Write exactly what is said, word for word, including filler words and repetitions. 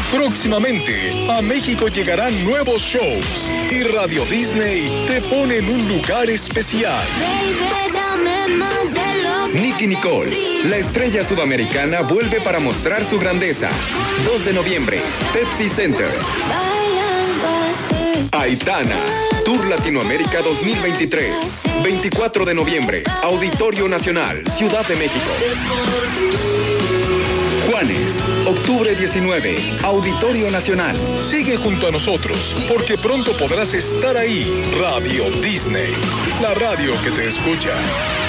Próximamente, a México llegarán nuevos shows y Radio Disney te pone en un lugar especial. Nicki Nicole, la estrella sudamericana, vuelve para mostrar su grandeza. dos de noviembre, Pepsi Center. Aitana, Tour Latinoamérica dos mil veintitrés. veinticuatro de noviembre, Auditorio Nacional, Ciudad de México. Juanes, octubre diecinueve, Auditorio Nacional. Sigue junto a nosotros, porque pronto podrás estar ahí. Radio Disney, la radio que te escucha.